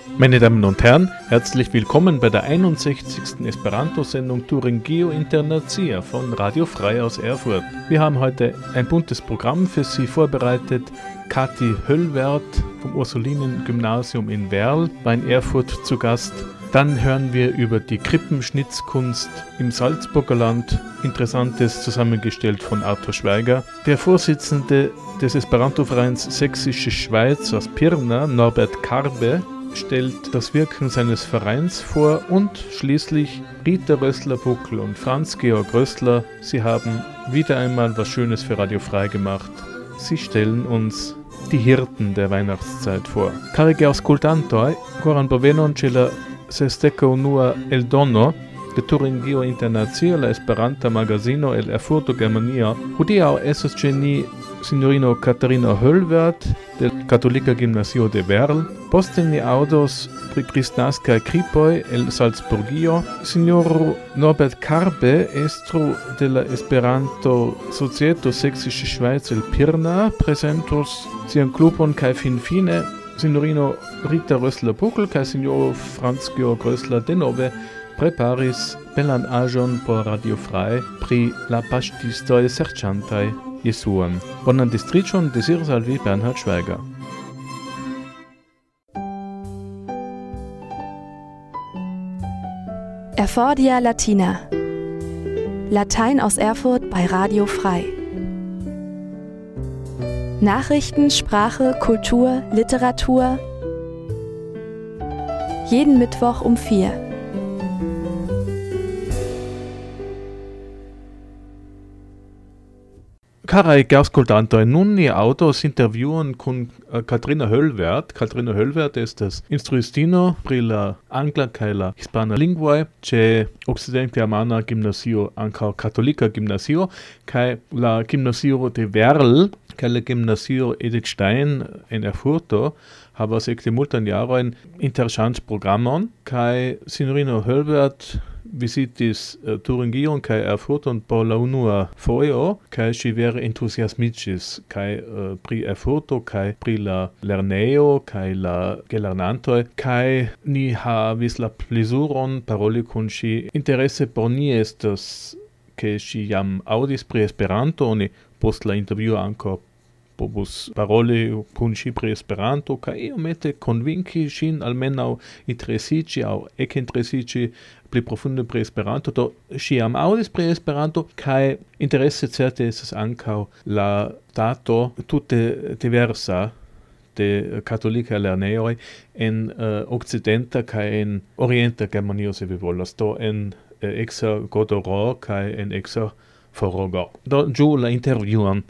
Meine Damen und Herren, herzlich willkommen bei der 61. Esperanto-Sendung Turingio Internacia von Radio Frei aus Erfurt. Wir haben heute ein buntes Programm für Sie vorbereitet. Kathi Höllwert vom Ursulinen-Gymnasium in Werl war in Erfurt zu Gast. Dann hören wir über die Krippenschnitzkunst im Salzburger Land. Interessantes zusammengestellt von Arthur Schweiger. Der Vorsitzende des Esperanto-Vereins Sächsische Schweiz aus Pirna, Norbert Karbe, stellt das Wirken seines Vereins vor und schließlich Rita Rössler-Buckel und Franz-Georg Rössler. Sie haben wieder einmal was Schönes für Radio Frei gemacht. Sie stellen uns die Hirten der Weihnachtszeit vor. Cari che ascoltantoi, coran provenon ce la sesteca unua el dono de Turingio Internacia, la Esperanta magazino el Erfurto Germania. Hodiaŭ estas ĉe ni signorino Katharina Höllwert del Katolika Gimnazio de Werl. Poste ni aŭdos pri kristnaskaj kripoj el Salzburgio. Signoro Norbert Karbe, estro de la Esperanto Societo Sächsische Schweiz el Pirna, presentos sian klubon kaj finfine signorino Rita Rössler-Buckel kaj signoro Franz-Georg Rössler denove preparis belan aĵon por Radio Frei pri la paŝtistoj serĉantaj Jesuon. Bonan distriĉon deziras al vi Bernhard Schweiger. Erfordia Latina. Latein aus Erfurt bei Radio Frei. Nachrichten, Sprache, Kultur, Literatur. Jeden Mittwoch um 4. Carai che ascoltantoi, nun ni autos interviewen con Katharina Höllwert. Katharina Höllwert estas instruistino pri la angla kaj la hispana lingvoj ĉe Okcident-Germana Gimnazio, ankaŭ Katolika Gimnazio, kaj la Gimnazio de Werl kaj la Gimnazio Edith Stein en Erfurto havas ekde multajn jarojn interŝanĝprogramon, kaj sinjorino Höllwert visitis Turingion kaj Erfurton por la unua fojo, kaj ŝi vere entuziasmiĝis kaj pri Erfurto kaj pri la lernejo kaj la gelernantoj, kaj ni havis la plezuron paroli kun ŝi. Interese por ni estas, ke ŝi jam aŭdis pri Esperanto, oni post la intervjuo ankaŭ povus paroli kun ŝi pri Esperanto kaj iomete konvinki ŝin almenaŭ interesiĝi aŭ ekinteresiĝi pli profunde pri Esperanto. Do ŝi jam aŭdis pri Esperanto kaj interese certe estas ankaŭ la dato tute diversa de katolikaj lernejoj en okcidenta kaj en orienta Germanio, se vi volas, do en Exargorod kaj en Exarforogor. Do ĝuu la intervjuon.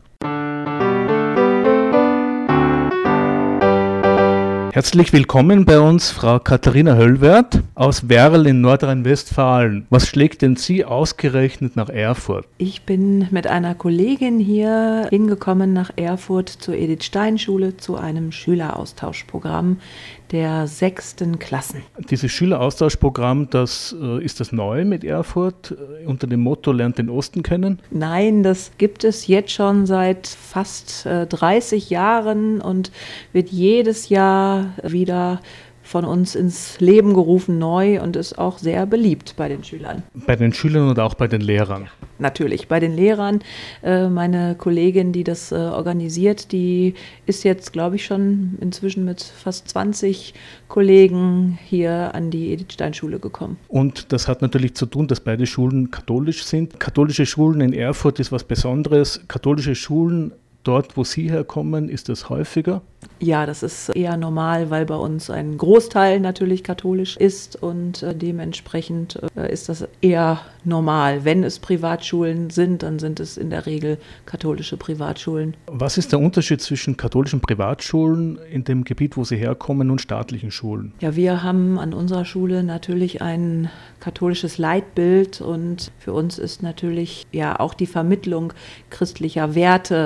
Herzlich willkommen bei uns, Frau Katharina Höllwert aus Werl in Nordrhein-Westfalen. Was schlägt denn Sie ausgerechnet nach Erfurt? Ich bin mit einer Kollegin hier hingekommen nach Erfurt zur Edith Stein Schule zu einem Schüleraustauschprogramm der 6. Klassen. Dieses Schüleraustauschprogramm, ist das neu mit Erfurt unter dem Motto Lernt den Osten kennen? Nein, das gibt es jetzt schon seit fast 30 Jahren und wird jedes Jahr wieder von uns ins Leben gerufen neu und ist auch sehr beliebt bei den Schülern. Bei den Schülern und auch bei den Lehrern? Natürlich, bei den Lehrern. Meine Kollegin, die das organisiert, die ist jetzt, glaube ich, schon inzwischen mit fast 20 Kollegen hier an die Edith Stein Schule gekommen. Und das hat natürlich zu tun, dass beide Schulen katholisch sind. Katholische Schulen in Erfurt ist was Besonderes. Katholische Schulen dort, wo Sie herkommen, ist das häufiger? Ja, das ist eher normal, weil bei uns ein Großteil natürlich katholisch ist und dementsprechend ist das eher normal. Wenn es Privatschulen sind, dann sind es in der Regel katholische Privatschulen. Was ist der Unterschied zwischen katholischen Privatschulen in dem Gebiet, wo Sie herkommen, und staatlichen Schulen? Ja, wir haben an unserer Schule natürlich ein katholisches Leitbild und für uns ist natürlich ja auch die Vermittlung christlicher Werte ja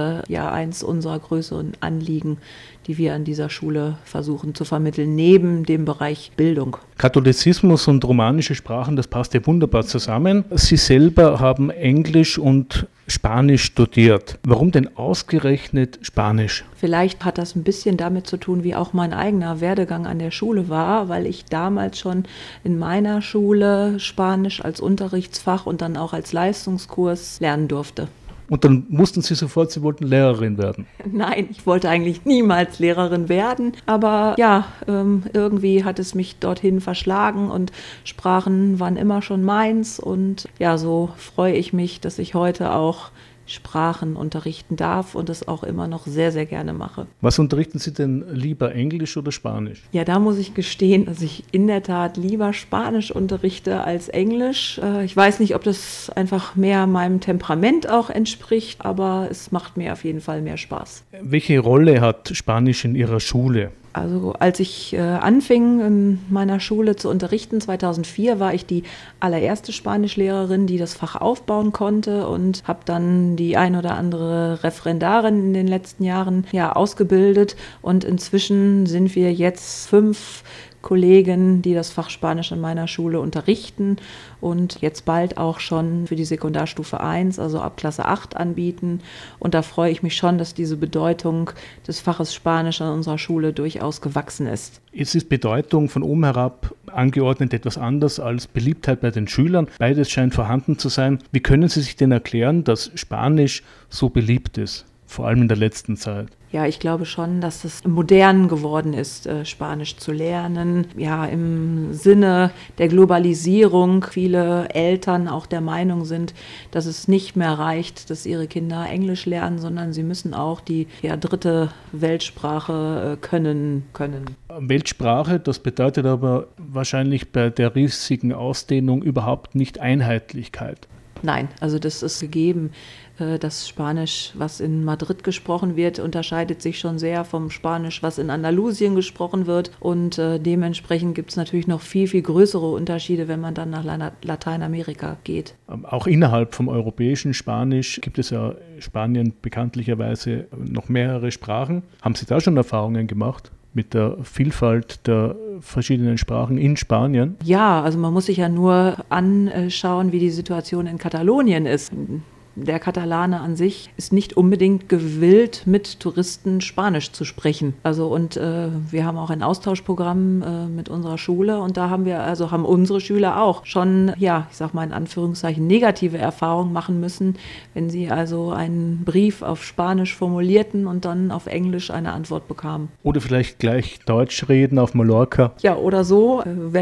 ja eins unserer größeren Anliegen, die wir an dieser Schule versuchen zu vermitteln, neben dem Bereich Bildung. Katholizismus und romanische Sprachen, das passt ja wunderbar zusammen. Sie selber haben Englisch und Spanisch studiert. Warum denn ausgerechnet Spanisch? Vielleicht hat das ein bisschen damit zu tun, wie auch mein eigener Werdegang an der Schule war, weil ich damals schon in meiner Schule Spanisch als Unterrichtsfach und dann auch als Leistungskurs lernen durfte. Und dann wussten Sie sofort, Sie wollten Lehrerin werden? Nein, ich wollte eigentlich niemals Lehrerin werden, aber ja, irgendwie hat es mich dorthin verschlagen und Sprachen waren immer schon meins und ja, so freue ich mich, dass ich heute auch Sprachen unterrichten darf und das auch immer noch sehr, sehr gerne mache. Was unterrichten Sie denn lieber, Englisch oder Spanisch? Ja, da muss ich gestehen, dass ich in der Tat lieber Spanisch unterrichte als Englisch. Ich weiß nicht, ob das einfach mehr meinem Temperament auch entspricht, aber es macht mir auf jeden Fall mehr Spaß. Welche Rolle hat Spanisch in Ihrer Schule? Also als ich anfing in meiner Schule zu unterrichten, 2004, war ich die allererste Spanischlehrerin, die das Fach aufbauen konnte und habe dann die ein oder andere Referendarin in den letzten Jahren ausgebildet. Und inzwischen sind wir jetzt 5 Kollegen, die das Fach Spanisch an meiner Schule unterrichten und jetzt bald auch schon für die Sekundarstufe 1, also ab Klasse 8 anbieten. Und da freue ich mich schon, dass diese Bedeutung des Faches Spanisch an unserer Schule durchaus gewachsen ist. Jetzt ist Bedeutung von oben herab angeordnet etwas anders als Beliebtheit bei den Schülern. Beides scheint vorhanden zu sein. Wie können Sie sich denn erklären, dass Spanisch so beliebt ist, vor allem in der letzten Zeit? Ja, ich glaube schon, dass es modern geworden ist, Spanisch zu lernen. Ja, im Sinne der Globalisierung viele Eltern auch der Meinung sind, dass es nicht mehr reicht, dass ihre Kinder Englisch lernen, sondern sie müssen auch die dritte Weltsprache können. Weltsprache, das bedeutet aber wahrscheinlich bei der riesigen Ausdehnung überhaupt nicht Einheitlichkeit. Nein, also das ist gegeben. Das Spanisch, was in Madrid gesprochen wird, unterscheidet sich schon sehr vom Spanisch, was in Andalusien gesprochen wird. Und dementsprechend gibt es natürlich noch viel, viel größere Unterschiede, wenn man dann nach Lateinamerika geht. Auch innerhalb vom europäischen Spanisch gibt es ja Spanien bekanntlicherweise noch mehrere Sprachen. Haben Sie da schon Erfahrungen gemacht mit der Vielfalt der verschiedenen Sprachen in Spanien? Ja, also man muss sich ja nur anschauen, wie die Situation in Katalonien ist. Der Katalane an sich ist nicht unbedingt gewillt, mit Touristen Spanisch zu sprechen. Also und wir haben auch ein Austauschprogramm mit unserer Schule und da haben unsere Schüler auch schon, ich sag mal in Anführungszeichen, negative Erfahrungen machen müssen, wenn sie also einen Brief auf Spanisch formulierten und dann auf Englisch eine Antwort bekamen. Oder vielleicht gleich Deutsch reden auf Mallorca. Ja, oder so,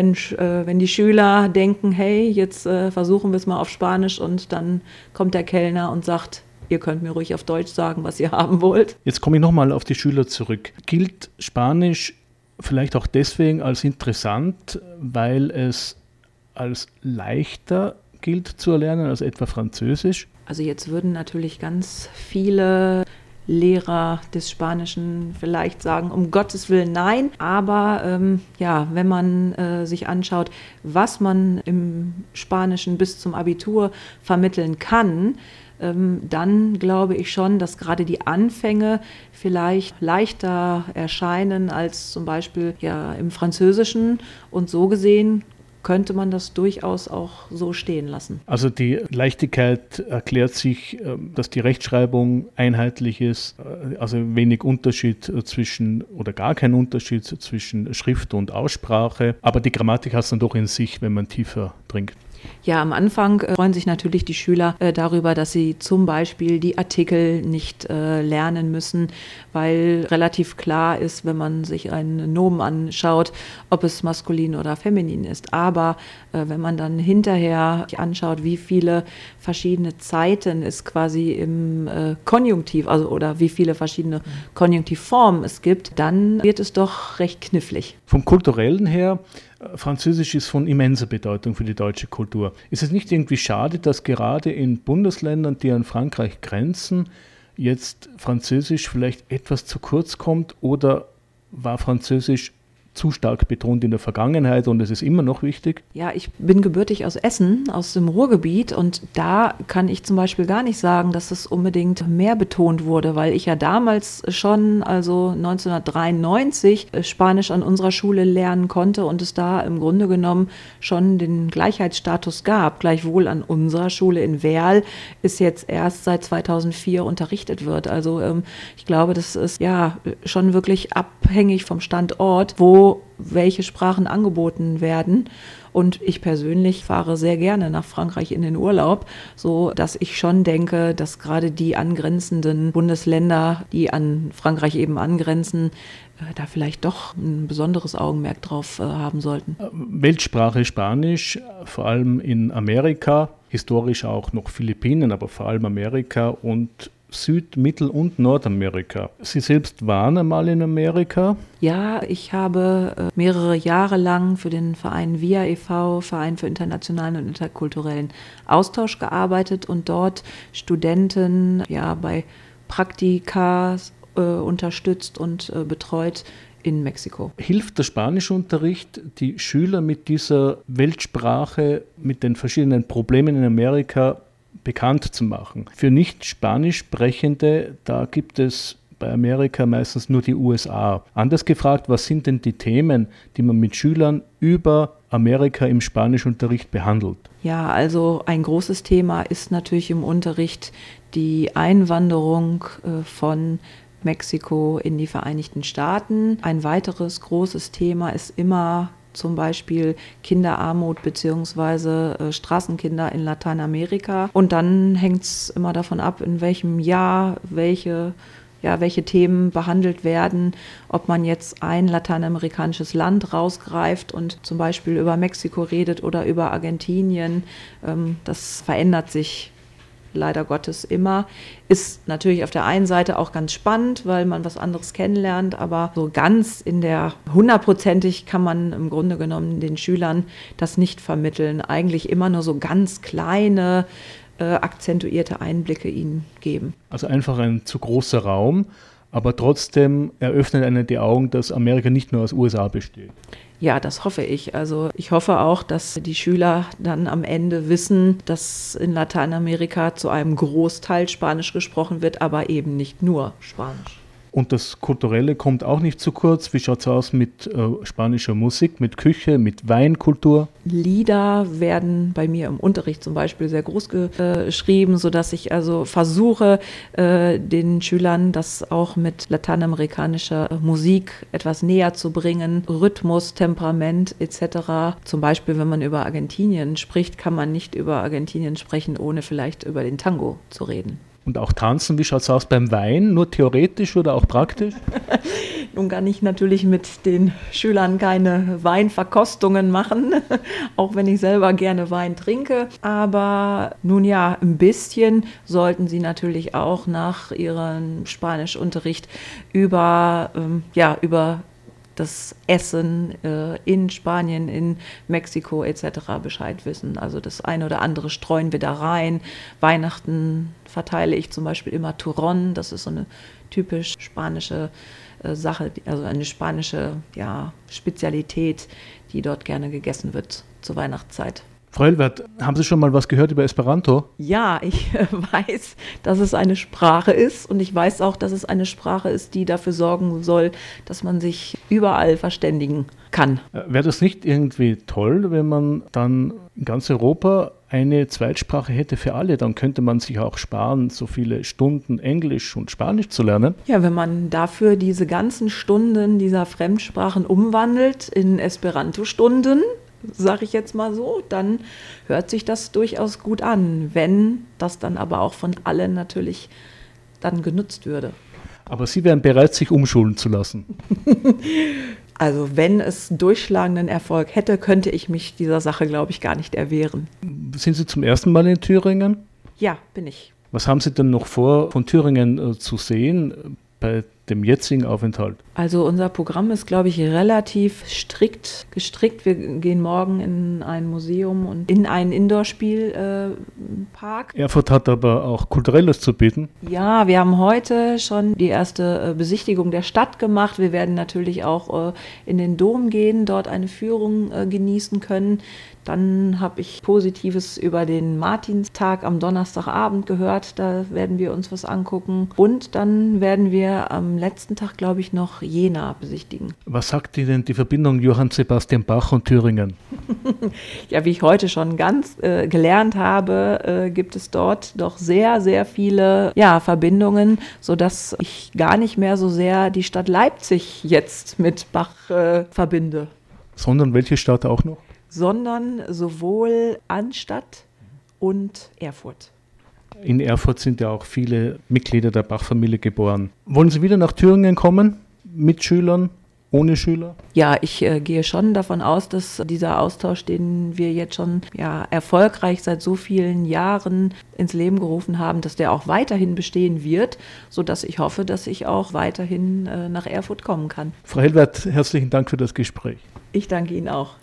wenn die Schüler denken, hey, jetzt versuchen wir es mal auf Spanisch und dann kommt der Kellner und sagt, ihr könnt mir ruhig auf Deutsch sagen, was ihr haben wollt. Jetzt komme ich nochmal auf die Schüler zurück. Gilt Spanisch vielleicht auch deswegen als interessant, weil es als leichter gilt zu erlernen als etwa Französisch? Also jetzt würden natürlich ganz viele Lehrer des Spanischen vielleicht sagen, um Gottes Willen nein, aber wenn man sich anschaut, was man im Spanischen bis zum Abitur vermitteln kann, dann glaube ich schon, dass gerade die Anfänge vielleicht leichter erscheinen als zum Beispiel im Französischen und so gesehen könnte man das durchaus auch so stehen lassen. Also die Leichtigkeit erklärt sich, dass die Rechtschreibung einheitlich ist, also wenig Unterschied oder gar kein Unterschied zwischen Schrift und Aussprache, aber die Grammatik hat es dann doch in sich, wenn man tiefer dringt. Ja, am Anfang freuen sich natürlich die Schüler darüber, dass sie zum Beispiel die Artikel nicht lernen müssen, weil relativ klar ist, wenn man sich einen Nomen anschaut, ob es maskulin oder feminin ist. Aber wenn man dann hinterher anschaut, wie viele verschiedene Zeiten es quasi im Konjunktiv, oder wie viele verschiedene Konjunktivformen es gibt, dann wird es doch recht knifflig. Vom Kulturellen her, Französisch ist von immenser Bedeutung für die deutsche Kultur. Ist es nicht irgendwie schade, dass gerade in Bundesländern, die an Frankreich grenzen, jetzt Französisch vielleicht etwas zu kurz kommt oder war Französisch zu stark betont in der Vergangenheit und es ist immer noch wichtig? Ja, ich bin gebürtig aus Essen, aus dem Ruhrgebiet, und da kann ich zum Beispiel gar nicht sagen, dass es unbedingt mehr betont wurde, weil ich ja damals schon, also 1993, Spanisch an unserer Schule lernen konnte und es da im Grunde genommen schon den Gleichheitsstatus gab. Gleichwohl an unserer Schule in Werl ist jetzt erst seit 2004 unterrichtet wird. Also ich glaube, das ist ja schon wirklich abhängig vom Standort, wo welche Sprachen angeboten werden. Und ich persönlich fahre sehr gerne nach Frankreich in den Urlaub, so dass ich schon denke, dass gerade die angrenzenden Bundesländer, die an Frankreich eben angrenzen, da vielleicht doch ein besonderes Augenmerk drauf haben sollten. Weltsprache Spanisch, vor allem in Amerika, historisch auch noch Philippinen, aber vor allem Amerika und Süd-, Mittel- und Nordamerika. Sie selbst waren einmal in Amerika? Ja, ich habe mehrere Jahre lang für den Verein VIA e.V., Verein für internationalen und interkulturellen Austausch, gearbeitet und dort Studenten bei Praktika unterstützt und betreut in Mexiko. Hilft der Spanischunterricht, die Schüler mit dieser Weltsprache, mit den verschiedenen Problemen in Amerika bekannt zu machen? Für nicht Spanisch Sprechende, da gibt es bei Amerika meistens nur die USA. Anders gefragt, was sind denn die Themen, die man mit Schülern über Amerika im Spanischunterricht behandelt? Ja, also ein großes Thema ist natürlich im Unterricht die Einwanderung von Mexiko in die Vereinigten Staaten. Ein weiteres großes Thema ist immer zum Beispiel Kinderarmut bzw. Straßenkinder in Lateinamerika. Und dann hängt es immer davon ab, in welchem Jahr welche Themen behandelt werden, ob man jetzt ein lateinamerikanisches Land rausgreift und zum Beispiel über Mexiko redet oder über Argentinien. Das verändert sich leider Gottes immer. Ist natürlich auf der einen Seite auch ganz spannend, weil man was anderes kennenlernt, aber so ganz hundertprozentig kann man im Grunde genommen den Schülern das nicht vermitteln. Eigentlich immer nur so ganz kleine, akzentuierte Einblicke ihnen geben. Also einfach ein zu großer Raum, aber trotzdem eröffnet einen die Augen, dass Amerika nicht nur aus USA besteht. Ja, das hoffe ich. Also ich hoffe auch, dass die Schüler dann am Ende wissen, dass in Lateinamerika zu einem Großteil Spanisch gesprochen wird, aber eben nicht nur Spanisch. Und das Kulturelle kommt auch nicht zu kurz. Wie schaut es aus mit spanischer Musik, mit Küche, mit Weinkultur? Lieder werden bei mir im Unterricht zum Beispiel sehr groß geschrieben, sodass ich also versuche, den Schülern das auch mit lateinamerikanischer Musik etwas näher zu bringen. Rhythmus, Temperament etc. Zum Beispiel, wenn man über Argentinien spricht, kann man nicht über Argentinien sprechen, ohne vielleicht über den Tango zu reden. Und auch tanzen, wie schaut es aus beim Wein? Nur theoretisch oder auch praktisch? Nun kann ich natürlich mit den Schülern keine Weinverkostungen machen, auch wenn ich selber gerne Wein trinke. Aber nun ja, ein bisschen sollten sie natürlich auch nach ihrem Spanischunterricht über das Essen in Spanien, in Mexiko etc. Bescheid wissen. Also das eine oder andere streuen wir da rein. Weihnachten verteile ich zum Beispiel immer Turrón. Das ist so eine typisch spanische Sache, also eine spanische Spezialität, die dort gerne gegessen wird zur Weihnachtszeit. Frau Elwert, haben Sie schon mal was gehört über Esperanto? Ja, ich weiß, dass es eine Sprache ist und ich weiß auch, dass es eine Sprache ist, die dafür sorgen soll, dass man sich überall verständigen kann. Wäre das nicht irgendwie toll, wenn man dann in ganz Europa eine Zweitsprache hätte für alle? Dann könnte man sich auch sparen, so viele Stunden Englisch und Spanisch zu lernen. Ja, wenn man dafür diese ganzen Stunden dieser Fremdsprachen umwandelt in Esperanto-Stunden, sage ich jetzt mal so, dann hört sich das durchaus gut an, wenn das dann aber auch von allen natürlich dann genutzt würde. Aber Sie wären bereit, sich umschulen zu lassen? Also wenn es durchschlagenden Erfolg hätte, könnte ich mich dieser Sache, glaube ich, gar nicht erwehren. Sind Sie zum ersten Mal in Thüringen? Ja, bin ich. Was haben Sie denn noch vor, von Thüringen zu sehen bei dem jetzigen Aufenthalt? Also unser Programm ist, glaube ich, relativ strikt gestrickt. Wir gehen morgen in ein Museum und in einen Indoor-Spielpark. Erfurt hat aber auch Kulturelles zu bieten. Ja, wir haben heute schon die erste Besichtigung der Stadt gemacht. Wir werden natürlich auch in den Dom gehen, dort eine Führung genießen können. Dann habe ich Positives über den Martinstag am Donnerstagabend gehört. Da werden wir uns was angucken. Und dann werden wir am letzten Tag, glaube ich, noch Jena besichtigen. Was sagt Ihnen die Verbindung Johann Sebastian Bach und Thüringen? Ja, wie ich heute schon ganz gelernt habe, gibt es dort doch sehr, sehr viele Verbindungen, sodass ich gar nicht mehr so sehr die Stadt Leipzig jetzt mit Bach verbinde. Sondern welche Stadt auch noch? Sondern sowohl Arnstadt und Erfurt. In Erfurt sind ja auch viele Mitglieder der Bach-Familie geboren. Wollen Sie wieder nach Thüringen kommen? Mit Schülern? Ohne Schüler? Ja, ich gehe schon davon aus, dass dieser Austausch, den wir jetzt schon erfolgreich seit so vielen Jahren ins Leben gerufen haben, dass der auch weiterhin bestehen wird, sodass ich hoffe, dass ich auch weiterhin nach Erfurt kommen kann. Frau Hellwert, herzlichen Dank für das Gespräch. Ich danke Ihnen auch.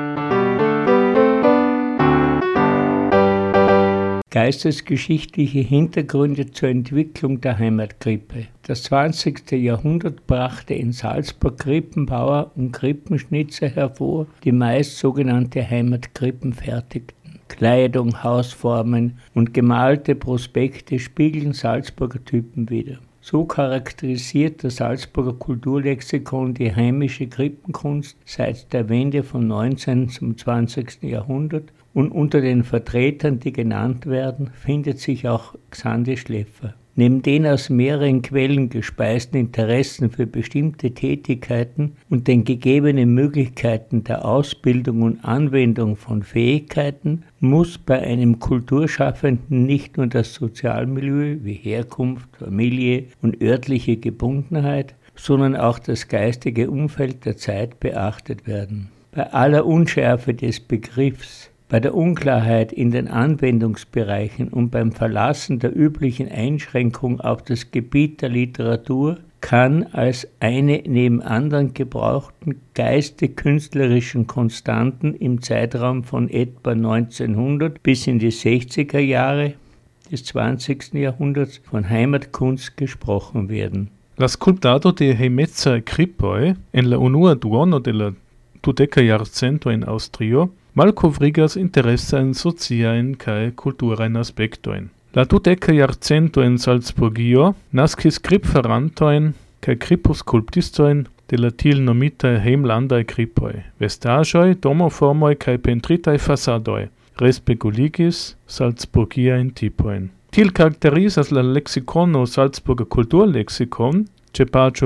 Geistesgeschichtliche Hintergründe zur Entwicklung der Heimatkrippe. Das 20. Jahrhundert brachte in Salzburg Krippenbauer und Krippenschnitzer hervor, die meist sogenannte Heimatkrippen fertigten. Kleidung, Hausformen und gemalte Prospekte spiegeln Salzburger Typen wider. So charakterisiert das Salzburger Kulturlexikon die heimische Krippenkunst seit der Wende vom 19. zum 20. Jahrhundert und unter den Vertretern, die genannt werden, findet sich auch Xandi Schleffer. Neben den aus mehreren Quellen gespeisten Interessen für bestimmte Tätigkeiten und den gegebenen Möglichkeiten der Ausbildung und Anwendung von Fähigkeiten muss bei einem Kulturschaffenden nicht nur das Sozialmilieu wie Herkunft, Familie und örtliche Gebundenheit, sondern auch das geistige Umfeld der Zeit beachtet werden. Bei aller Unschärfe des Begriffs, bei der Unklarheit in den Anwendungsbereichen und beim Verlassen der üblichen Einschränkung auf das Gebiet der Literatur kann als eine neben anderen gebrauchten geistig-künstlerischen Konstanten im Zeitraum von etwa 1900 bis in die 60er Jahre des 20. Jahrhunderts von Heimatkunst gesprochen werden. La sculptado de Hejmecaj Kripoj en la unua duono de la dudeka jarcento en Aŭstrio malkovrigas interesajn sociajn kaj kulturajn aspektojn. La dudeka jarcento en Salzburgio naskis kripfarantojn kaj kriposkulptistojn de la tiel nomitaj hejmlandaj kripoj, vestaĵoj, domoformoj kaj pentritaj fasadoj, respeguligis salzburgiajn tipojn. Tiel karakterizas la leksikono Salzburger Kulturlexikon ĉe paĝo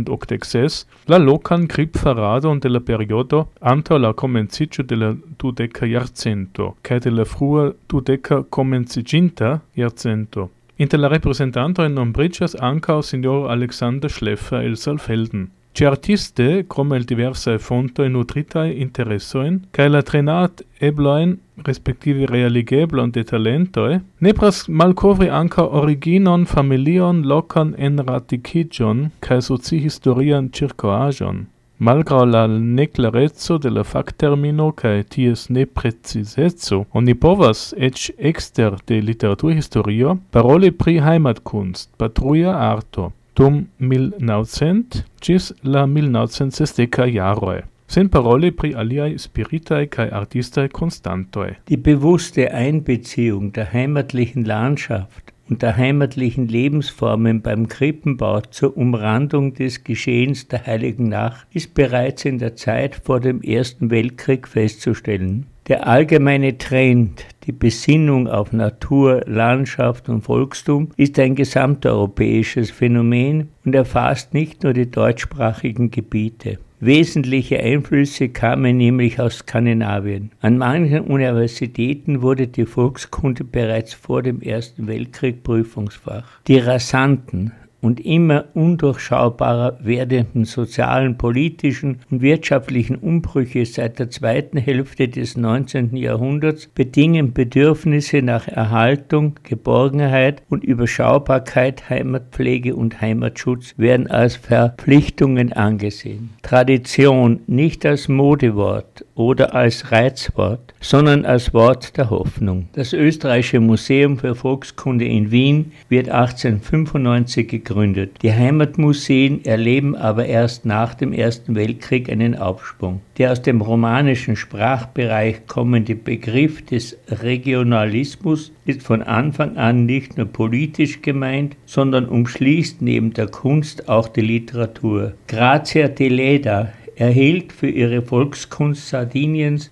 286 la lokan kripfaradon de la periodo antaŭ la komenciĝo de la dudeka jarcento kaj de la frua dudeka komenciĝinta jarcento. Inter la reprezentantoj nombriĝas ankaŭ sinjoro Alexander Schleffer el Saalfelden. Ĉi artiste, krom el diversaj fontoj nutritaj interesojn kaj la trenad-eblojn respektive realigeblon de talentoj, nepras malkovri ankaŭ originon, familion, lokan enradikiĝon kaj socihistorian ĉirkaŭaĵon. Malgraŭ la neklareco de la faktermino kaj ties neprecizeco, oni povas eĉ ekster de literaturhistorio paroli pri heimatkunst, patruja arto, dum 1900 ĝis la 1960 jaroj. Sen paroli pri aliaj spiritaj kaj artistaj konstantoj. Die bewusste Einbeziehung der heimatlichen Landschaft und der heimatlichen Lebensformen beim Krippenbau zur Umrandung des Geschehens der Heiligen Nacht ist bereits in der Zeit vor dem Ersten Weltkrieg festzustellen. Der allgemeine Trend, die Besinnung auf Natur, Landschaft und Volkstum, ist ein gesamteuropäisches Phänomen und erfasst nicht nur die deutschsprachigen Gebiete. Wesentliche Einflüsse kamen nämlich aus Skandinavien. An manchen Universitäten wurde die Volkskunde bereits vor dem Ersten Weltkrieg Prüfungsfach. Die rasanten, und immer undurchschaubarer werdenden sozialen, politischen und wirtschaftlichen Umbrüche seit der zweiten Hälfte des 19. Jahrhunderts bedingen Bedürfnisse nach Erhaltung, Geborgenheit und Überschaubarkeit, Heimatpflege und Heimatschutz werden als Verpflichtungen angesehen. Tradition nicht als Modewort oder als Reizwort, sondern als Wort der Hoffnung. Das Österreichische Museum für Volkskunde in Wien wird 1895 gegründet. Die Heimatmuseen erleben aber erst nach dem Ersten Weltkrieg einen Aufschwung. Der aus dem romanischen Sprachbereich kommende Begriff des Regionalismus ist von Anfang an nicht nur politisch gemeint, sondern umschließt neben der Kunst auch die Literatur. Grazia Deledda erhielt für ihre Volkskunst Sardiniens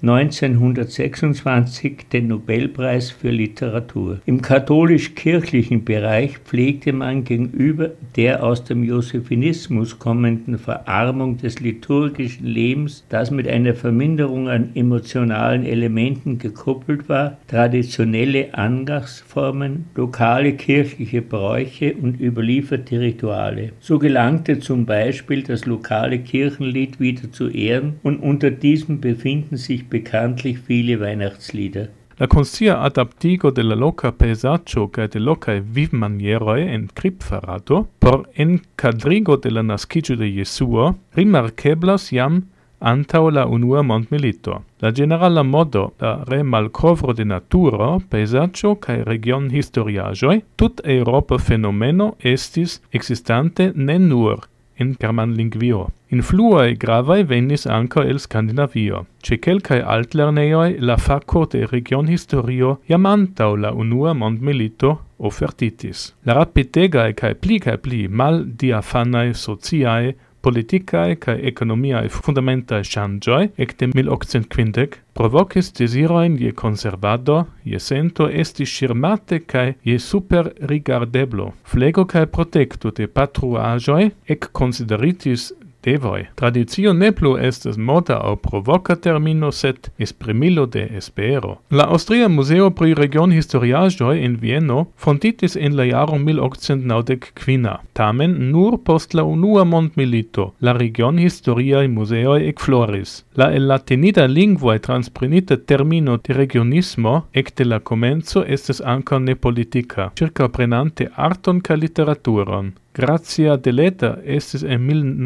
1926 den Nobelpreis für Literatur. Im katholisch-kirchlichen Bereich pflegte man gegenüber der aus dem Josephinismus kommenden Verarmung des liturgischen Lebens, das mit einer Verminderung an emotionalen Elementen gekoppelt war, traditionelle Angriffsformen, lokale kirchliche Bräuche und überlieferte Rituale. So gelangte zum Beispiel das lokale Kirchenlied wieder zu Ehren und unter diesem befinden sich bekanntlich viele Weihnachtslieder. La conscia adaptigo de la loca paisaggio cae de locae vivmanieroi en cripfarato por encadrigo de la nascigio de Jesuo rimarqueblas jam antau la unua mondmilito. La generala modo da remalcovro de naturo, paisaggio cae region historiagioi, tut Europa fenomeno estis existante ne nur in germanlingvio. Influae gravae venis anca el Scandinavio. Ce quelcae altlerneioi la faco de region historio jam antau la unua mondmilito offertitis. La rapidegae cae pli mal diafanae sociae, politicae cae economiae fundamentae changioi ecte 1850 provocis desiroin je conservado, je sento esti schirmate cae je super rigardeblo. Flego cae protecto de patruagioi ec consideritis devoi. Traditio ne plu estes moda au provoca termino, sed esprimilo de espero. La Austria Museo pri Region Historiagioi in Vieno fonditis en la jaro 1895. Tamen nur post la unua mondmilito la Region Historiae Museoi ecfloris. La el latinida lingvoe transprenita termino de regionismo ecte la comenzo estes anca ne politica, circa prenante arton ca literaturon. Grazia Deledda estis en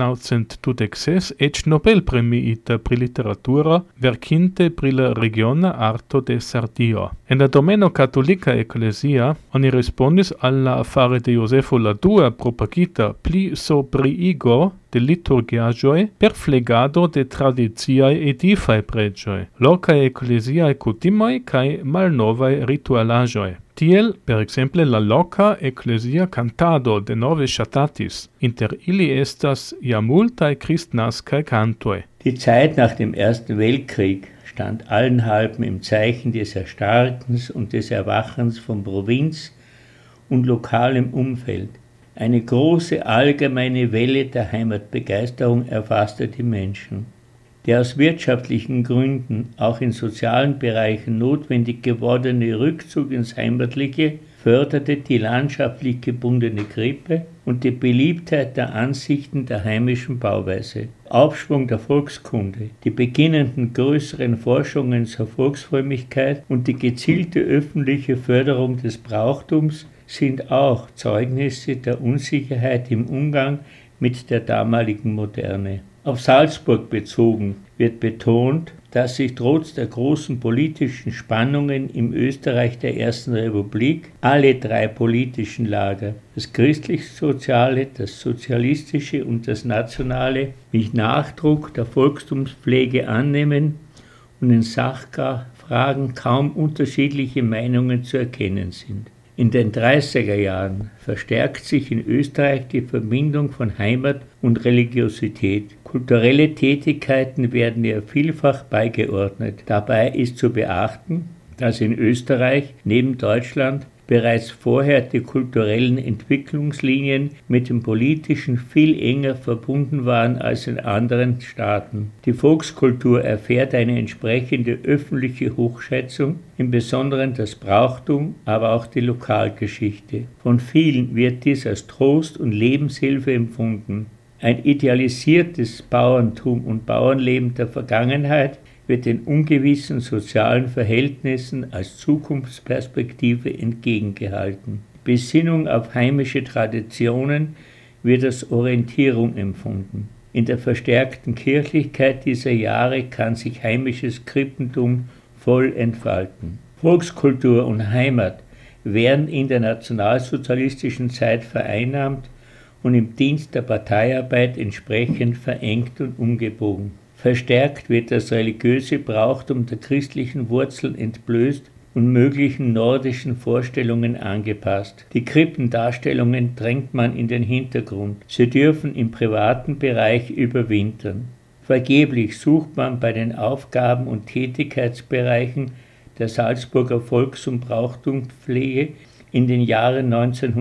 1926 ec Nobel premiita pri literatura verkinte pri la regiona arto de Sardio. En la domeno catholica ecclesia oni respondis al la affare de Josefo la Dua propagita pli sobriigo de liturgiagioi per flegado de traditiae edifae pregioi, locae ecclesiae cutimoi cae malnovae ritualagioi. Tiel, per exemple, la loca ecclesia cantado de nove shatatis, inter ili estas ja multae Christnascae cantoi. Die Zeit nach dem Ersten Weltkrieg stand allenthalben im Zeichen des Erstarkens und des Erwachens von Provinz und lokalem Umfeld. Eine große allgemeine Welle der Heimatbegeisterung erfasste die Menschen. Der aus wirtschaftlichen Gründen auch in sozialen Bereichen notwendig gewordene Rückzug ins Heimatliche förderte die landschaftlich gebundene Krippe und die Beliebtheit der Ansichten der heimischen Bauweise. Aufschwung der Volkskunde, die beginnenden größeren Forschungen zur Volksfrömmigkeit und die gezielte öffentliche Förderung des Brauchtums sind auch Zeugnisse der Unsicherheit im Umgang mit der damaligen Moderne. Auf Salzburg bezogen wird betont, dass sich trotz der großen politischen Spannungen im Österreich der Ersten Republik alle drei politischen Lager, das christlich-soziale, das sozialistische und das nationale, mit Nachdruck der Volkstumpfpflege annehmen und in Sachfragen kaum unterschiedliche Meinungen zu erkennen sind. In den 30er Jahren verstärkt sich in Österreich die Verbindung von Heimat und Religiosität. Kulturelle Tätigkeiten werden ihr vielfach beigeordnet. Dabei ist zu beachten, dass in Österreich neben Deutschland bereits vorher die kulturellen Entwicklungslinien mit dem politischen viel enger verbunden waren als in anderen Staaten. Die Volkskultur erfährt eine entsprechende öffentliche Hochschätzung, im Besonderen das Brauchtum, aber auch die Lokalgeschichte. Von vielen wird dies als Trost und Lebenshilfe empfunden. Ein idealisiertes Bauerntum und Bauernleben der Vergangenheit wird den ungewissen sozialen Verhältnissen als Zukunftsperspektive entgegengehalten. Besinnung auf heimische Traditionen wird als Orientierung empfunden. In der verstärkten Kirchlichkeit dieser Jahre kann sich heimisches Krippentum voll entfalten. Volkskultur und Heimat werden in der nationalsozialistischen Zeit vereinnahmt und im Dienst der Parteiarbeit entsprechend verengt und umgebogen. Verstärkt wird das religiöse Brauchtum der christlichen Wurzeln entblößt und möglichen nordischen Vorstellungen angepasst. Die Krippendarstellungen drängt man in den Hintergrund. Sie dürfen im privaten Bereich überwintern. Vergeblich sucht man bei den Aufgaben und Tätigkeitsbereichen der Salzburger Volks- und Brauchtumpflege in den Jahren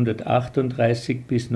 1938 bis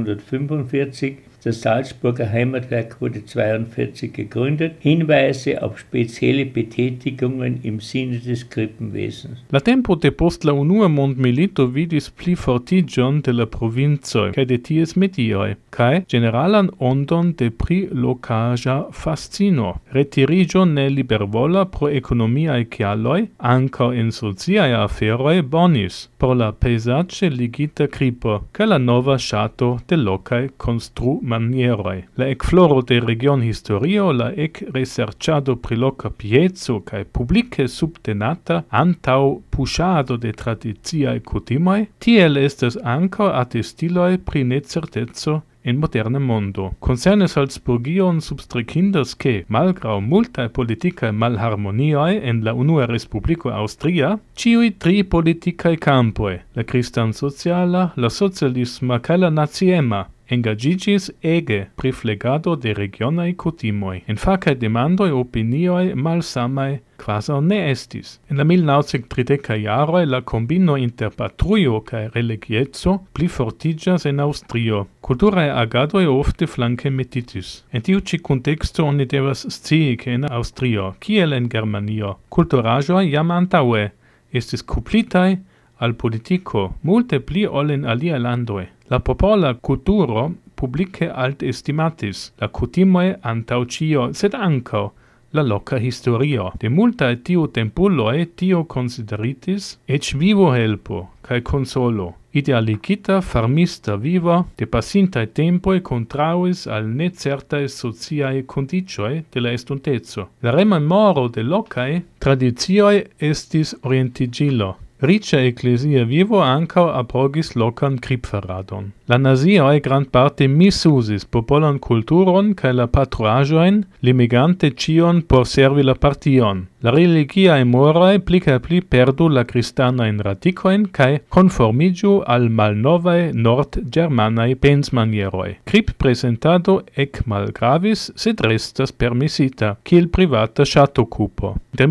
1945, das Salzburger Heimatwerk wurde 1942 gegründet, Hinweise auf spezielle Betätigungen im Sinne des Krippenwesens. La tempo depost la unua mondmilito vidis pli fortiĝon de la provincoj kaj de ties medioj, kaj ĝeneralan ondon de pri-lokaĵa fascino. Retiriĝo ne libervola pro ekonomiaj kialoj, ankaŭ en sociaj aferoj bonis, por la pejzaĝe ligita kripo kaj la nova ŝato de lokaj konstru-manieroj. La ekfloro de regionhistorio, la ekreserĉado pri loka pieco kaj publike subtenata antaŭ puŝado de tradiciaj kutimoj, tiel estas ankaŭ atestiloj pri necerteco en moderna mondo. Concerne Salzburgion substrekindas ke, malgraŭ multaj politikaj malharmonioj en la unua respubliko Aŭstria, ĉiuj tri politikaj kampoj, la kristansociala, la socialisma kaj la naciema, engaĝiĝis ege pri flegado de regionaj kutimoj. En fakaj demandoj opinioj malsamaj kvazaŭ ne estis. En la 1930-kaj jaroj la kombino inter patrujo kaj religieco plifortiĝas en Aŭstrio. Kulturaj agadoj ofte flanke metitis. En tiu ĉi kunteksto oni devas scii, ke en Aŭstrio, kiel en Germanio, kulturaĵoj jam antaŭe estis kuplitaj al politiko multe pli ol en aliaj landoj. La popola kulturo publike alt estimatis, la kutimoj antaŭ ĉio, sed ankaŭ la loka historio. De multaj tiu tempuloj tio konsideritis eĉ vivo helpo kaj konsolo. Idealigita farmista vivo de pasintaj tempoj kontraŭis al necertaj sociaj kondiĉoj de la estonteco. La rememoro de lokaj tradicioj estis orientiĝilo. Riĉa eklezia vivo ankaŭ apogis lokan kripfaradon. La nazioj grandparte misuzis popolan kulturon kaj la patroaĵojn, limigante ĉion por servi la partion. La religiaj moroj pli kaj pli perdu la kristanajn radikojn kaj konformiĝu al malnovaj nord-ĝermanaj pensmanieroj. Krippresentado ek malgravis, sed restas permesita, kiel privata ŝatokupo. Inter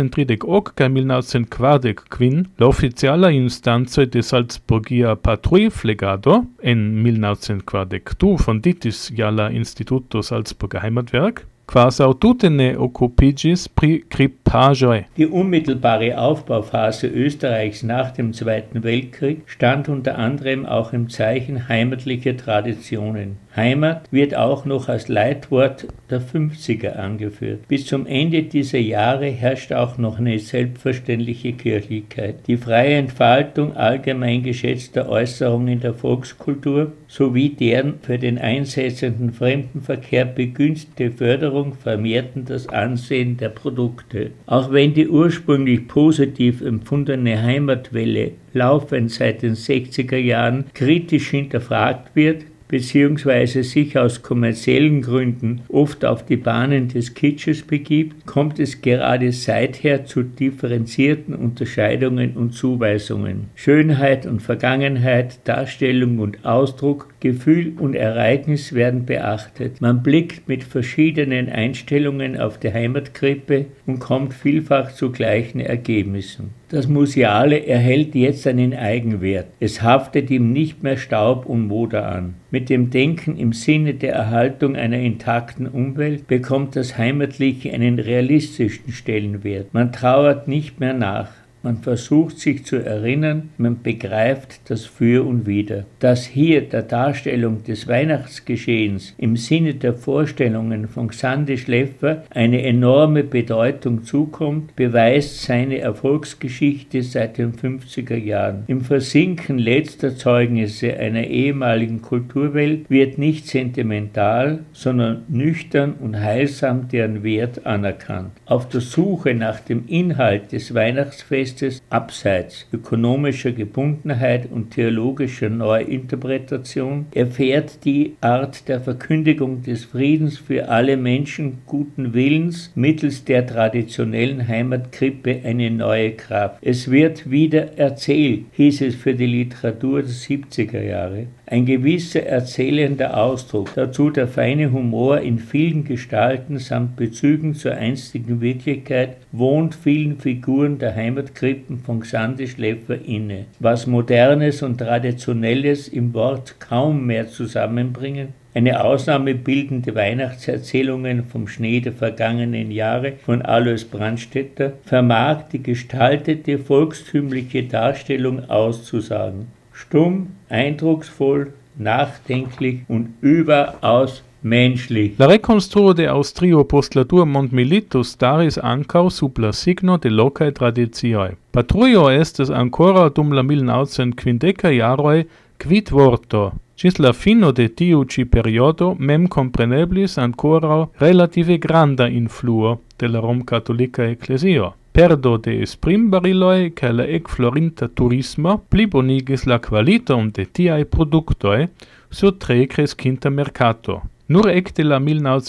1938 kaj 1945 la oficiala instancoj de Salzburgia patruj-flegado en 1942 fonditis ja la Instituto Salzburger Heimatwerk, quasi tute ne okkupiĝis pri kripaĵoj. Die unmittelbare Aufbauphase Österreichs nach dem Zweiten Weltkrieg stand unter anderem auch im Zeichen heimatlicher Traditionen. Heimat wird auch noch als Leitwort der 50er angeführt. Bis zum Ende dieser Jahre herrscht auch noch eine selbstverständliche Kirchlichkeit. Die freie Entfaltung allgemein geschätzter Äußerungen der Volkskultur sowie deren für den einsetzenden Fremdenverkehr begünstigte Förderung vermehrten das Ansehen der Produkte. Auch wenn die ursprünglich positiv empfundene Heimatwelle laufend seit den 60er Jahren kritisch hinterfragt wird, beziehungsweise sich aus kommerziellen Gründen oft auf die Bahnen des Kitsches begibt, kommt es gerade seither zu differenzierten Unterscheidungen und Zuweisungen. Schönheit und Vergangenheit, Darstellung und Ausdruck Gefühl und Ereignis werden beachtet. Man blickt mit verschiedenen Einstellungen auf die Heimatkrippe und kommt vielfach zu gleichen Ergebnissen. Das Museale erhält jetzt einen Eigenwert. Es haftet ihm nicht mehr Staub und Moder an. Mit dem Denken im Sinne der Erhaltung einer intakten Umwelt bekommt das Heimatliche einen realistischen Stellenwert. Man trauert nicht mehr nach. Man versucht sich zu erinnern, man begreift das Für und Wider. Dass hier der Darstellung des Weihnachtsgeschehens im Sinne der Vorstellungen von Xander Schläffer eine enorme Bedeutung zukommt, beweist seine Erfolgsgeschichte seit den 50er Jahren. Im Versinken letzter Zeugnisse einer ehemaligen Kulturwelt wird nicht sentimental, sondern nüchtern und heilsam deren Wert anerkannt. Auf der Suche nach dem Inhalt des Weihnachtsfestes abseits ökonomischer Gebundenheit und theologischer Neuinterpretation erfährt die Art der Verkündigung des Friedens für alle Menschen guten Willens mittels der traditionellen Heimatkrippe eine neue Kraft. Es wird wieder erzählt, hieß es für die Literatur der 70er Jahre. Ein gewisser erzählender Ausdruck, dazu der feine Humor in vielen Gestalten samt Bezügen zur einstigen Wirklichkeit, wohnt vielen Figuren der Heimatkrippen von Xander Schläffer inne. Was Modernes und Traditionelles im Wort kaum mehr zusammenbringen, eine Ausnahme bilden die Weihnachtserzählungen vom Schnee der vergangenen Jahre von Alois Brandstätter, vermag die gestaltete volkstümliche Darstellung auszusagen. Stumm, eindrucksvoll, nachdenklich und überaus menschlich. La reconstruo de Austrio post la tua mondmilitus daris ancau sub la signo de locae traditiae. Patruio estes ancora dum la 1950 jaroi quid vorto. Cis la fino de tiu ci periodo mem compreneblis ancora relative granda influo de la Rom Catholica Ecclesio. Perdo de esprimbariloi ca la ec florinta turismo plibonigis la qualitum de tiae productoi sur tre crescinta mercato. Nur ecte la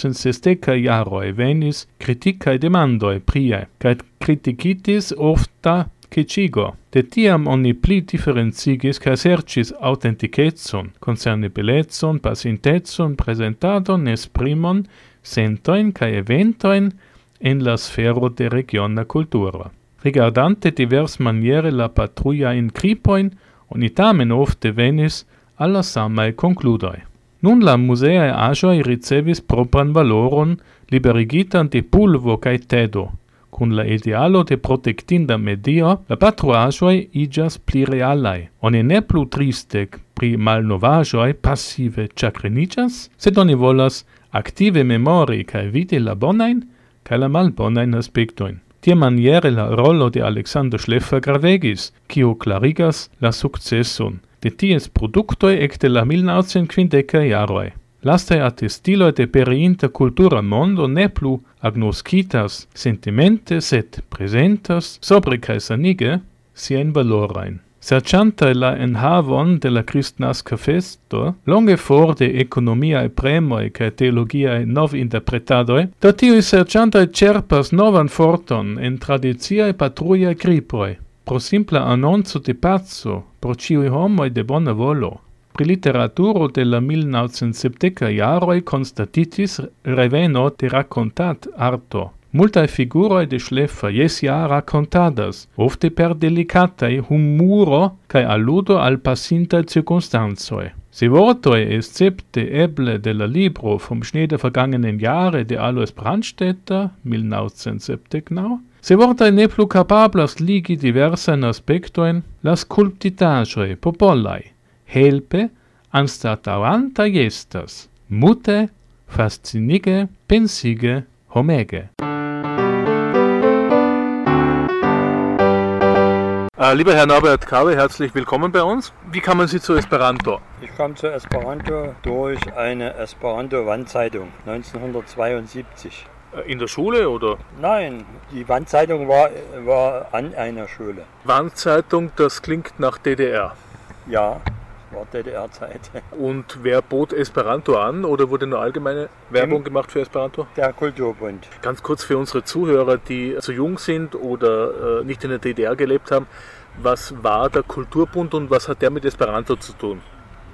1960 jaroi venis criticae demandoi prie, cae criticitis ofta cecigo. De tiam oni pli differenzigis ca sercis authenticetson, concerne bellezon, pacientezon, presentadon, esprimon, sentoin ca eventoin en la sfero de regiona cultura. Rigardante divers maniere la patruia in cripoin, oni tamen ofte venis alla samae concludoi. Nun la museae agioi ricevis propran valoron liberigitan de pulvo cae tedo. Cun la idealo de protectinda medio, la patruagioi igas pli realai. Oni ne plu triste pri malnovagioi passive chagrinicias, sed oni volas active memori cae vidi la bonain, cae la malbonain aspectoin. Tie maniere la rolo de Alexander Schläffer gravegis, cio clarigas la successon de ties productoi ecte la 1950 jaroi. Lastae attestiloi de periinta cultura mondo ne plu agnoscitas sentimente sed presentas sobre cae sanige sien valorain. Sercianta la enhavon de la Christnasca festo, longe for de economiae premoi cae teologiae nov interpretadoi, da tiui serciantae cerpas novan forton en traditiae patruiae cripoi, pro simpla annonzo de pazzo, pro ciui homoi de bona volo. Pri literaturo de la 1970 jaroi constatitis reveno de racontat arto. Multae figuroi de Schläffer jes ja racontadas, ofte per delicatae humuro cae alludo al passintae circunstanzoi. Se vortoi excepte eble de la libro vom Schnee der vergangenen Jahre de Alois Brandstätter, 1979, se vortoi ne plu capablas ligi diversaen aspectoin, las sculptitagioi popolai, helpe anstatauanta jestas, mute, fascinige, pensige, homege. Lieber Herr Norbert Kabe, herzlich willkommen bei uns. Wie kamen Sie zu Esperanto? Ich kam zu Esperanto durch eine Esperanto-Wandzeitung 1972. In der Schule oder? Nein, die Wandzeitung war an einer Schule. Wandzeitung, das klingt nach DDR. Ja, war DDR-Zeit. Und wer bot Esperanto an oder wurde nur allgemeine Werbung gemacht für Esperanto? Der Kulturbund. Ganz kurz für unsere Zuhörer, die zu jung sind oder nicht in der DDR gelebt haben, was war der Kulturbund und was hat der mit Esperanto zu tun?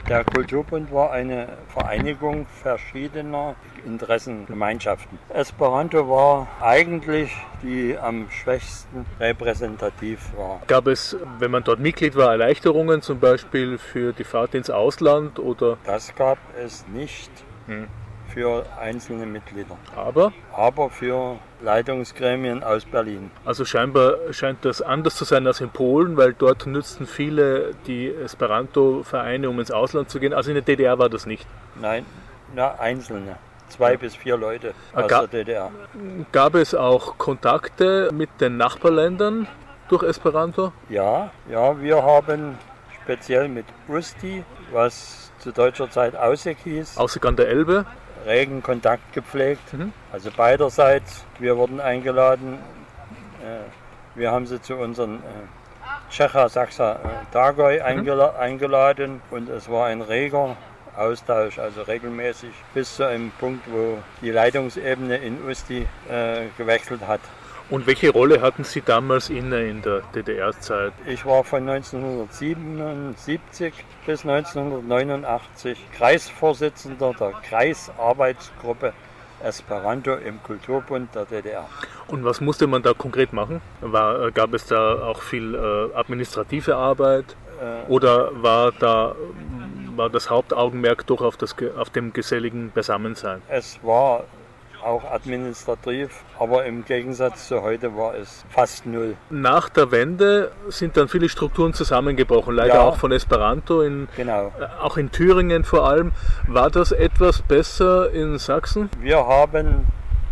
Der Kulturbund war eine Vereinigung verschiedener Interessengemeinschaften. Esperanto war eigentlich die am schwächsten repräsentativ war. Gab es, wenn man dort Mitglied war, Erleichterungen zum Beispiel für die Fahrt ins Ausland oder? Das gab es nicht für einzelne Mitglieder, Aber für Leitungsgremien aus Berlin. also scheinbar scheint das anders zu sein als in Polen, weil dort nützten viele die Esperanto-Vereine, um ins Ausland zu gehen. Also in der DDR war das nicht. Nein, einzelne. 2 bis 4 Leute aus Ga- der DDR. Gab es auch Kontakte mit den Nachbarländern durch Esperanto? Ja, wir haben speziell mit Usti, was zu deutscher Zeit Aussek hieß, Außer an der Elbe? regen Kontakt gepflegt. Also beiderseits. Wir wurden eingeladen. Wir haben sie zu unseren Tschecha Sachsa Tagoj eingeladen und es war ein reger Austausch, also regelmäßig, bis zu einem Punkt, wo die Leitungsebene in Usti gewechselt hat. Und welche Rolle hatten Sie damals inne in der DDR-Zeit? Ich war von 1977 bis 1989 Kreisvorsitzender der Kreisarbeitsgruppe Esperanto im Kulturbund der DDR. Und was musste man da konkret machen? Gab es da auch viel administrative Arbeit? Oder war das Hauptaugenmerk doch auf dem geselligen Beisammensein? Es war auch administrativ, aber im Gegensatz zu heute war es fast null. Nach der Wende sind dann viele Strukturen zusammengebrochen, leider Ja. auch von Esperanto, Genau. auch in Thüringen vor allem. War das etwas besser in Sachsen? Wir haben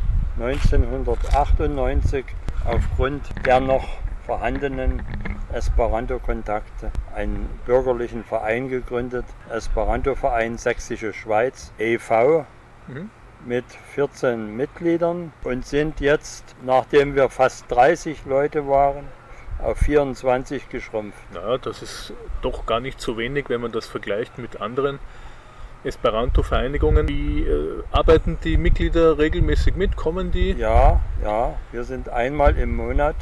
1998 aufgrund der noch vorhandenen Esperanto-Kontakte einen bürgerlichen Verein gegründet, Esperanto-Verein Sächsische Schweiz e.V. mit 14 Mitgliedern und sind jetzt, nachdem wir fast 30 Leute waren, auf 24 geschrumpft. Ja, das ist doch gar nicht so wenig, wenn man das vergleicht mit anderen Esperanto-Vereinigungen. Wie arbeiten die Mitglieder regelmäßig mit? Kommen die? Ja, wir sind einmal im Monat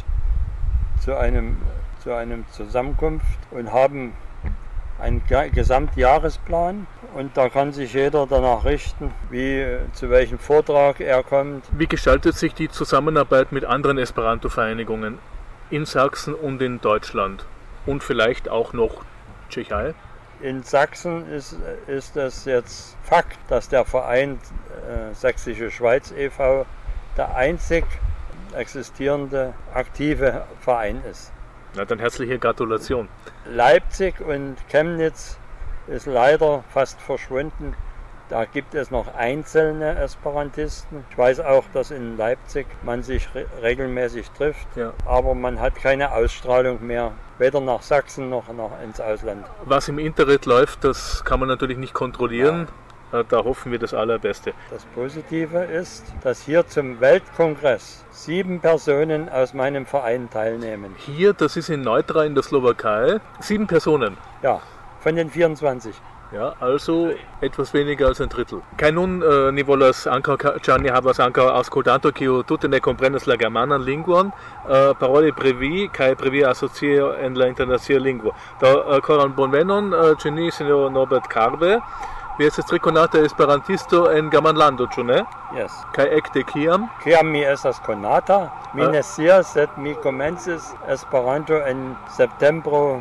zu einem Zusammenkunft und haben einen Gesamtjahresplan und da kann sich jeder danach richten, zu welchem Vortrag er kommt. Wie gestaltet sich die Zusammenarbeit mit anderen Esperanto-Vereinigungen in Sachsen und in Deutschland? Und vielleicht auch noch Tschechei? In Sachsen ist es jetzt Fakt, dass der Verein Sächsische Schweiz e.V. der einzig existierende aktive Verein ist. Na dann herzliche Gratulation. Leipzig und Chemnitz ist leider fast verschwunden. Da gibt es noch einzelne Esperantisten. Ich weiß auch, dass in Leipzig man sich regelmäßig trifft, Ja. aber man hat keine Ausstrahlung mehr, weder nach Sachsen noch ins Ausland. Was im Internet läuft, das kann man natürlich nicht kontrollieren. Da hoffen wir das Allerbeste. Das Positive ist, dass hier zum Weltkongress 7 Personen aus meinem Verein teilnehmen. Hier, das ist in Neutra in der Slowakei, 7 Personen. Ja, von den 24. Ja, also etwas weniger als ein Drittel. Kaj nun ni volas ankaŭ ĉar ni havas ankaŭ aŭskultanto kiu tute ne komprenas la germanan lingvon, paroli pri vi kaj pri via asocio en la internacia lingvo. Do koran bonvenon ĉe ni, sinjoro Norbert Karbe. Vi estas tre konata esperantisto en Germanlando, ĉu ne? Yes. Kaj ekde kiam? Kiam mi estas konata, mi ne scias, sed mi komencis Esperanto en septembro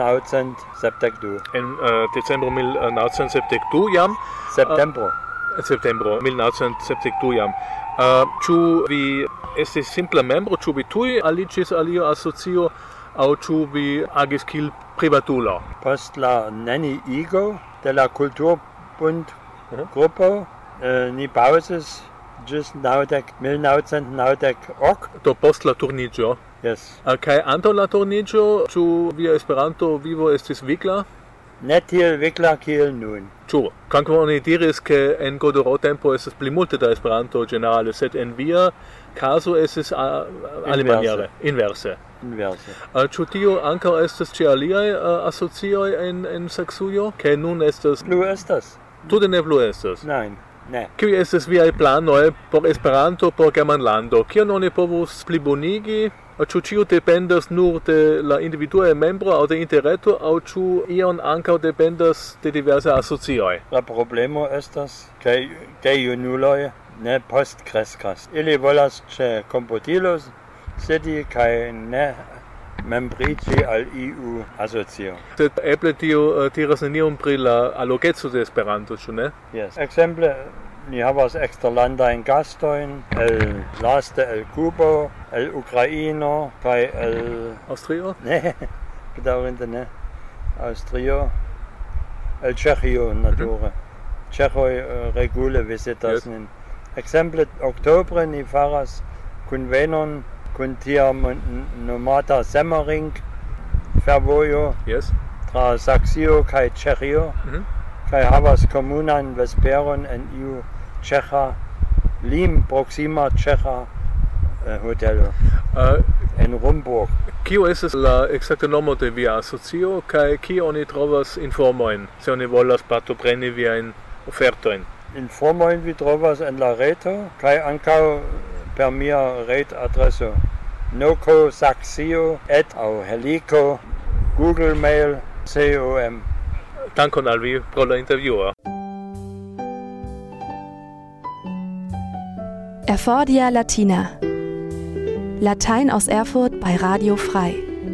1972. En decembro 1972 jam? Septembro. Septembro 1972 jam. Ĉu vi estis simpla membro, ĉu vi tuj aliĝis al iu asocio aŭ ĉu vi agis kiel privatulo? Post la neniigo de la Kulturbund grupo ni paŭzis ĝis 1998. Do post la turniĝo. Yes. Kaj antaŭ la turniĝo, ĉu via Esperanto vivo estis vigla? Ne tiel vigla kiel nun. Ĉu? Kvankam oni diris, ke en Godoro-tempo estas pli multe da Esperanto ĝenerale, sed en via kazo estis alimaniere, inverse. Ĉu tio ankaŭ estas ĉe aliaj asocioj en Saksujo? Kaj nun estas... Plu estas? Tute ne plu estas. Nein. Ne. Kiu estas viaj planoj por Esperanto por Germanlando? Kion oni povus plibonigi? Aŭ ĉu ĉio dependas nur de la individuaj membro aŭ de interreto, aŭ ĉu ion ankaŭ dependas de diversaj asocioj? La problemo estas, ke gejunuloj ne postkreskas. Ili volas ĉe komputilo sedi kaj ne membriĝi al iu asocio. Sed eble tio diras nenion pri la allogeco de Esperanto, ĉu ne? Yes. Ekzemple, ni havas eksterlandajn gastojn, laste el Kubo, el Ukraino kaj el Aŭstrio? ne, bedaŭrinde ne. Aŭstrio, el Ĉeĥio nature. Ĉeĥoj regule vizitas nin. Ekzemple, oktobre ni faras kunvenon kun tiam nomata Semmering fervojo Yes. tra Saksio kaj Ĉeĥio. Kaj havas komunan vesperon en iu ĉeĥa, proksima ĉeĥa hotelo en Rumburg. Kio estas la ekzakta nomo de via asocio kaj kie oni trovas informojn, se oni volas partopreni viajn ofertojn? Informojn vi trovas en la reto kaj ankaŭ per mia retadreso nocosaksio@heliko Google Mail com. Dankon al vi pro la intervjuo. Erfordia Latina. Latein aus Erfurt bei Radio Frei.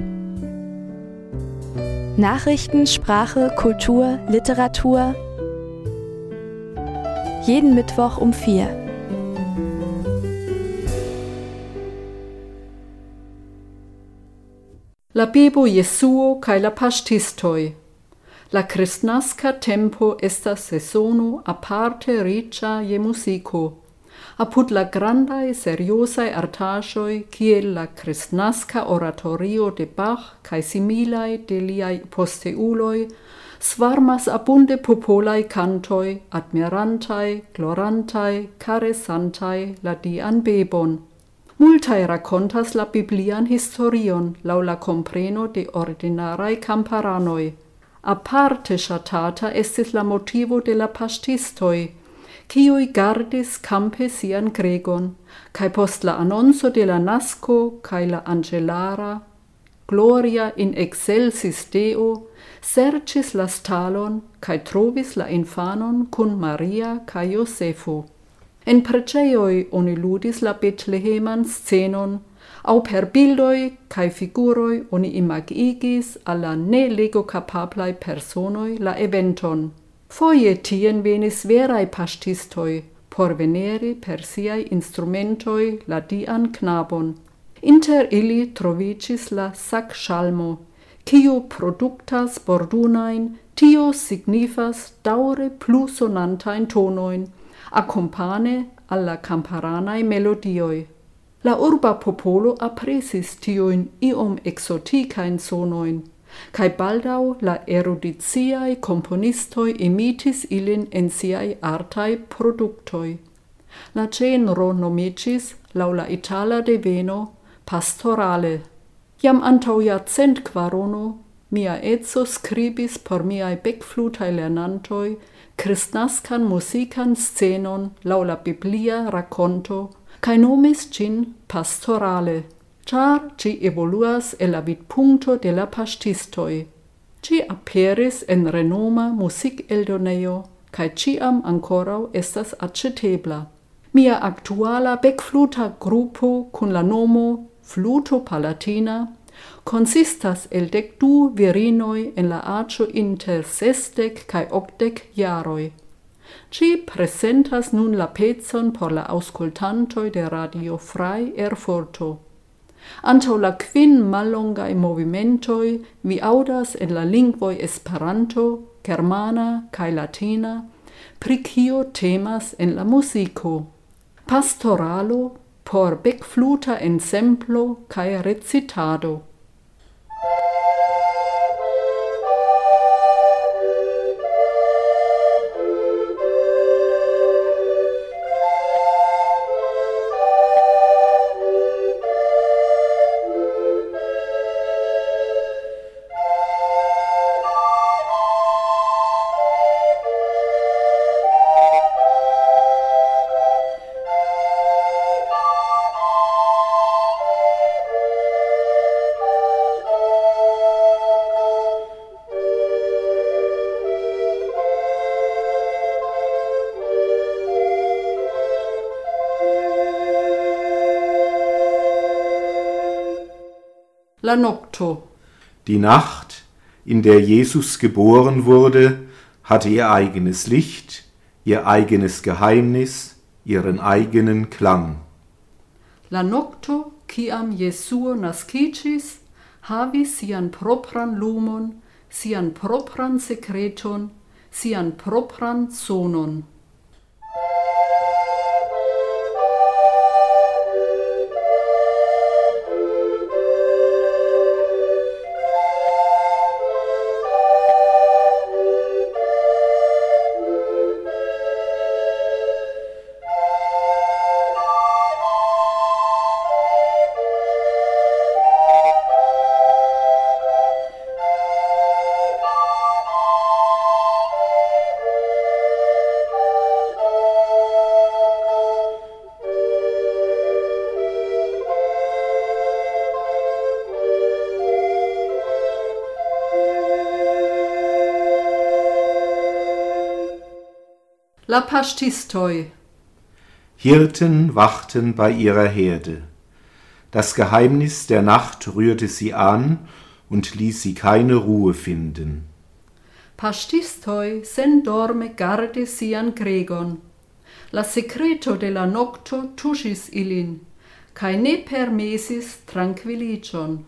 Nachrichten, Sprache, Kultur, Literatur. Jeden Mittwoch um 4. La Bibo Jesuo kaj la paŝtistoj. La kristnaska tempo estas sezono aparte riĉa je muziko. Apud la grandaj seriozaj artaĵoj, kiel la kristnaska oratorio de Bach kaj similaj de liaj posteuloj, svarmas abunde popolaj kantoj, admirantaj, glorantaj, karesantaj la dian bebon. Multaj rakontas la biblian historion laŭ la kompreno de ordinaraj kamparanoj. Aparte ŝatata estis la motivo de la paŝtistoj, kiuj gardis campe sian gregon, kaj post la anonco de la nasko kaj la angelara gloria in excelsis Deo, serĉis la stalon kaj trovis la infanon kun Maria kaj Josefo. En preĝejoj oni ludis la betleheman scenon, aŭ per bildoj kaj figuroj oni imagigis al la ne legokapablaj personoj la eventon. Foje tien venis veraj paŝtistoj por veneri per siaj instrumentoj la dian knabon. Inter ili troviĝis la sakŝalmo, kiu produktas bordunajn, tio signifas daŭre plu sonantajn tonojn, akompane al la kamparanaj melodioj. La urba popolo apresis tiujn iom eksotikajn sonojn, kaj baldaŭ la erudiciaj komponistoj imitis ilin en siaj artaj produktoj. La ĝenro nomiĝis laŭ la itala deveno pastorale. Jam antaŭ jarcentkvarono mia edzo skribis por miaj bekflutaj lernantoj kristnaskan muzikan scenon laŭ la biblia rakonto kaj nomis ĝin pastorale, ĉar ĝi evoluas el la vidpunkto de la paŝtistoj. Ĝi aperis en renoma muzikeldonejo kaj ĉiam ankoraŭ estas aĉetebla. Mia aktuala bekfluta grupo kun la nomo Fluto Palatina consistas el 12 virinoj en la aĝo inter 60 kaj 80 jaroj. Ĝi prezentas nun la pecon por la aŭskultantoj de Radio Frei Erfurto. Antaŭ la 5 mallongaj movimentoj vi aŭdas en la lingvoj Esperanto, germana kaj latina, pri kio temas en la muziko. Pastoralo por bekfluta ensemblo kaj recitado. La nocto. Die Nacht, in der Jesus geboren wurde, hatte ihr eigenes Licht, ihr eigenes Geheimnis, ihren eigenen Klang. La nocto, quiam Jesuo nascicis, havis sian propran lumon, sian propran secreton, sian propran sonon. La pastistoi. Hirten wachten bei ihrer Herde. Das Geheimnis der Nacht rührte sie an und ließ sie keine Ruhe finden. Pastistoi sen dorme garde sian gregon. La secreto de la nocto tuschis ilin, cae ne permesis tranquillicion.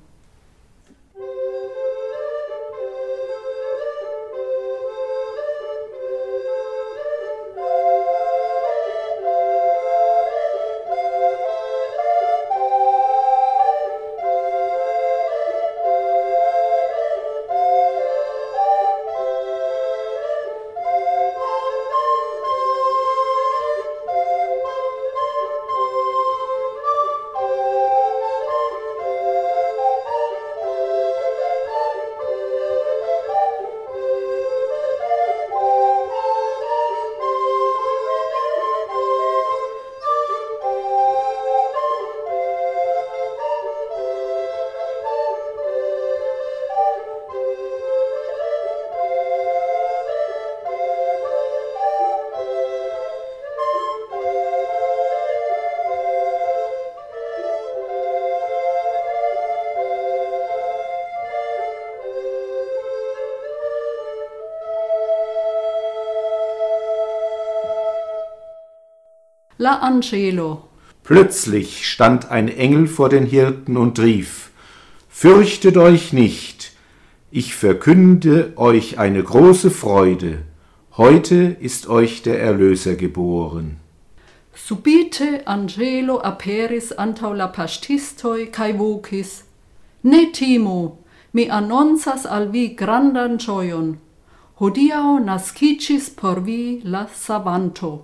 La Angelo. Plötzlich stand ein Engel vor den Hirten und rief: Fürchtet euch nicht, ich verkünde euch eine große Freude. Heute ist euch der Erlöser geboren. Subite angelo aperis antau la pastistoi cae vocis. Ne timo, mi annonsas al vi grandan gioion. Hodiau nascicis por vi la savanto.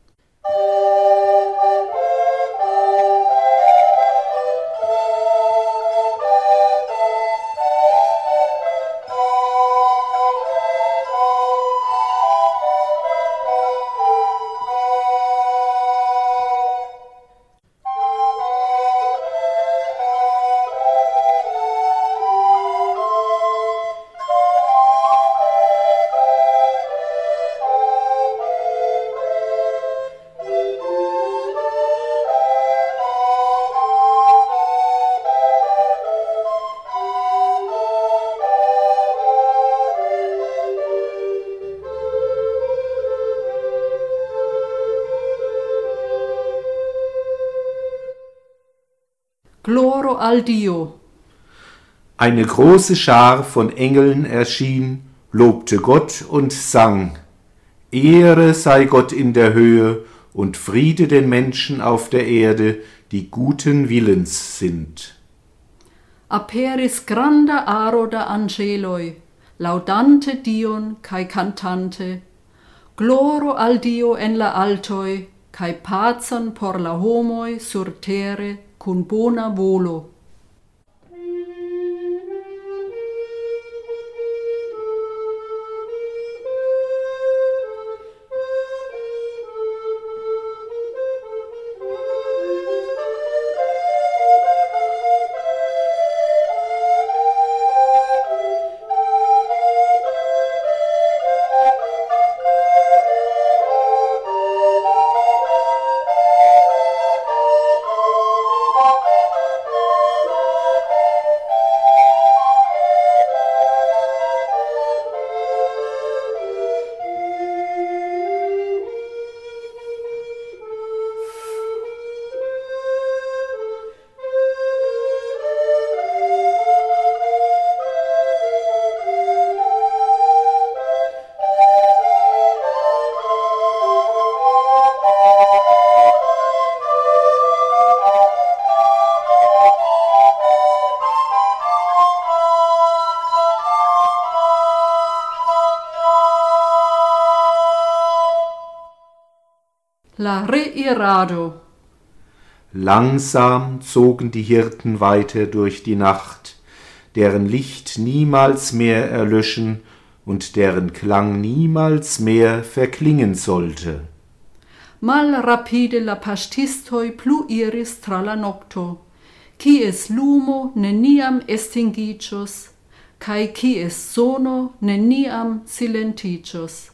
Gloro al Dio. Eine große Schar von Engeln erschien, lobte Gott und sang: Ehre sei Gott in der Höhe und Friede den Menschen auf der Erde, die guten Willens sind. Aperis granda aro da angeloi, laudante Dion cae cantante. Gloro al Dio en la altoi, cae pacem por la homoi sur terre cun bona volo. la reirado. Langsam zogen die Hirten weiter durch die Nacht, deren Licht niemals mehr erlöschen und deren Klang niemals mehr verklingen sollte. Mal rapide la pastistoi pluiris tra la nocto, quies lumo neniam extingicius, cae quies sono neniam silenticius.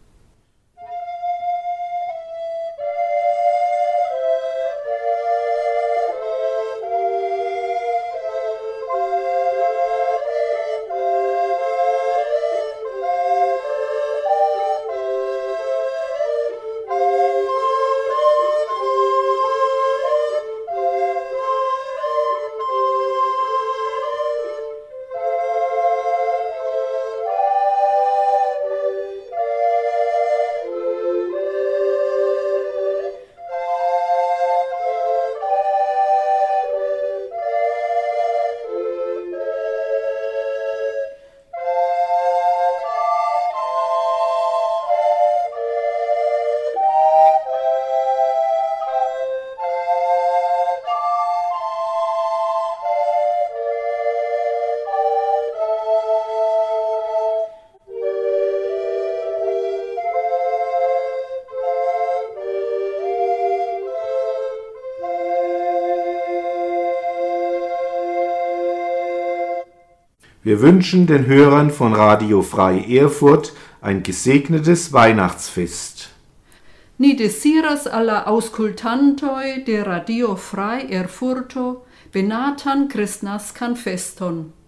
Wir wünschen den Hörern von Radio Frei Erfurt ein gesegnetes Weihnachtsfest. Ni desiras alla auscultantoi de Radio Frei Erfurto benatan Kristnaskan feston.